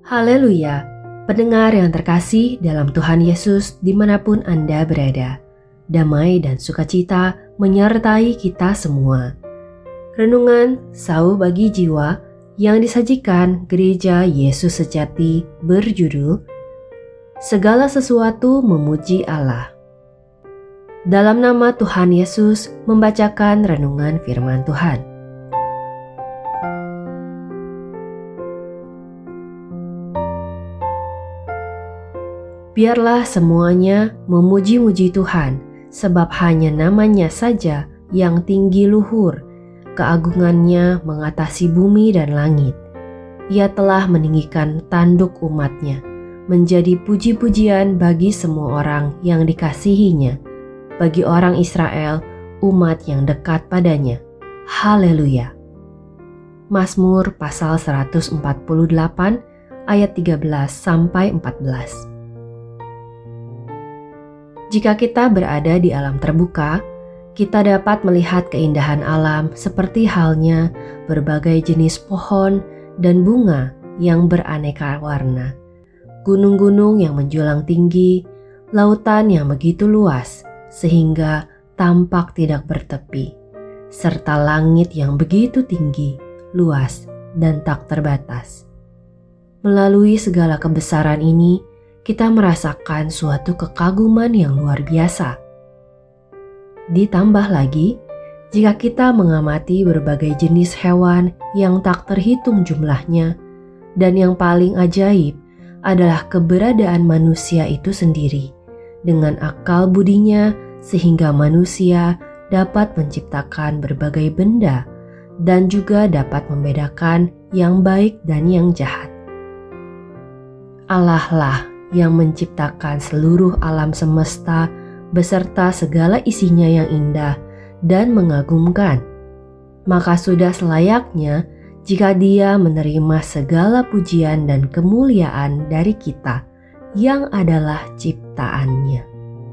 Haleluya, pendengar yang terkasih dalam Tuhan Yesus dimanapun Anda berada. Damai dan sukacita menyertai kita semua. Renungan Sau bagi Jiwa yang disajikan Gereja Yesus Sejati berjudul Segala Sesuatu Memuji Allah. Dalam nama Tuhan Yesus membacakan renungan firman Tuhan. Biarlah semuanya memuji-muji Tuhan, sebab hanya namanya saja yang tinggi luhur, keagungannya mengatasi bumi dan langit. Ia telah meninggikan tanduk umatnya, menjadi puji-pujian bagi semua orang yang dikasihinya, bagi orang Israel, umat yang dekat padanya. Haleluya. Mazmur pasal 148 ayat 13-14. Jika kita berada di alam terbuka, kita dapat melihat keindahan alam seperti halnya berbagai jenis pohon dan bunga yang beraneka warna, gunung-gunung yang menjulang tinggi, lautan yang begitu luas sehingga tampak tidak bertepi, serta langit yang begitu tinggi, luas, dan tak terbatas. Melalui segala kebesaran ini, kita merasakan suatu kekaguman yang luar biasa. Ditambah lagi, jika kita mengamati berbagai jenis hewan yang tak terhitung jumlahnya, dan yang paling ajaib adalah keberadaan manusia itu sendiri, dengan akal budinya sehingga manusia dapat menciptakan berbagai benda dan juga dapat membedakan yang baik dan yang jahat. Allah lah yang menciptakan seluruh alam semesta beserta segala isinya yang indah dan mengagumkan. Maka sudah selayaknya jika Dia menerima segala pujian dan kemuliaan dari kita yang adalah ciptaannya.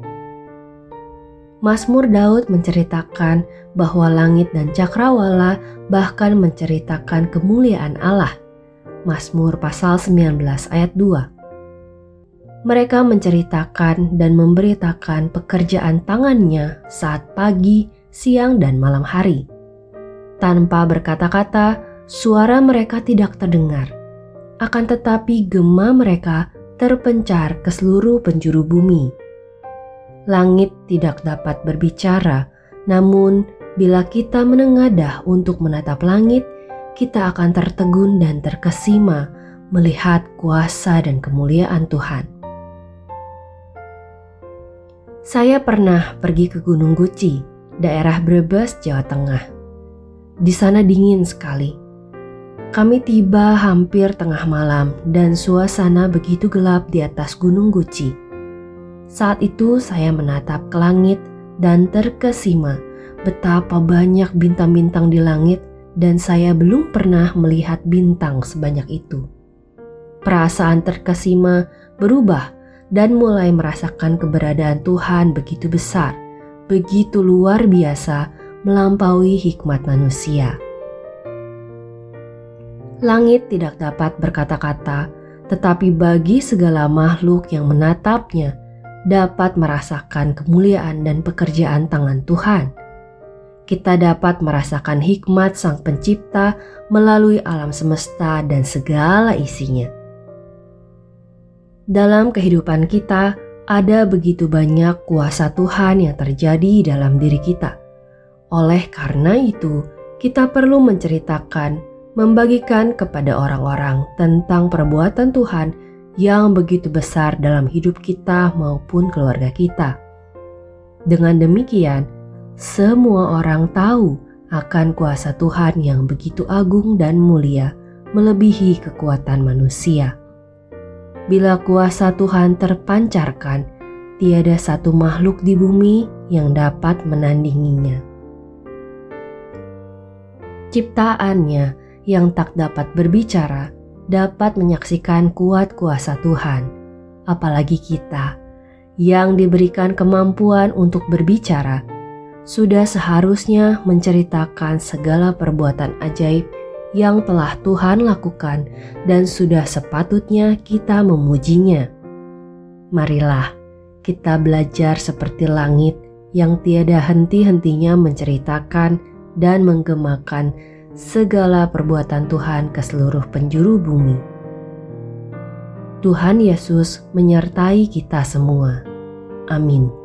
Mazmur Daud menceritakan bahwa langit dan cakrawala bahkan menceritakan kemuliaan Allah. Mazmur pasal 19 ayat 2. Mereka menceritakan dan memberitakan pekerjaan tangannya saat pagi, siang, dan malam hari. Tanpa berkata-kata, suara mereka tidak terdengar. Akan tetapi gema mereka terpencar ke seluruh penjuru bumi. Langit tidak dapat berbicara, namun bila kita menengadah untuk menatap langit, kita akan tertegun dan terkesima melihat kuasa dan kemuliaan Tuhan. Saya pernah pergi ke Gunung Guci, daerah Brebes, Jawa Tengah. Di sana dingin sekali. Kami tiba hampir tengah malam dan suasana begitu gelap di atas Gunung Guci. Saat itu saya menatap ke langit dan terkesima betapa banyak bintang-bintang di langit dan saya belum pernah melihat bintang sebanyak itu. Perasaan terkesima berubah dan mulai merasakan keberadaan Tuhan begitu besar, begitu luar biasa, melampaui hikmat manusia. Langit tidak dapat berkata-kata, tetapi bagi segala makhluk yang menatapnya, dapat merasakan kemuliaan dan pekerjaan tangan Tuhan. Kita dapat merasakan hikmat Sang Pencipta melalui alam semesta dan segala isinya. Dalam kehidupan kita, ada begitu banyak kuasa Tuhan yang terjadi dalam diri kita. Oleh karena itu, kita perlu menceritakan, membagikan kepada orang-orang tentang perbuatan Tuhan yang begitu besar dalam hidup kita maupun keluarga kita. Dengan demikian, semua orang tahu akan kuasa Tuhan yang begitu agung dan mulia, melebihi kekuatan manusia. Bila kuasa Tuhan terpancarkan, tiada satu makhluk di bumi yang dapat menandinginya. Ciptaannya yang tak dapat berbicara dapat menyaksikan kuat kuasa Tuhan, apalagi kita yang diberikan kemampuan untuk berbicara, sudah seharusnya menceritakan segala perbuatan ajaib yang telah Tuhan lakukan dan sudah sepatutnya kita memujinya. Marilah kita belajar seperti langit yang tiada henti-hentinya menceritakan dan menggemakan segala perbuatan Tuhan ke seluruh penjuru bumi. Tuhan Yesus menyertai kita semua. Amin.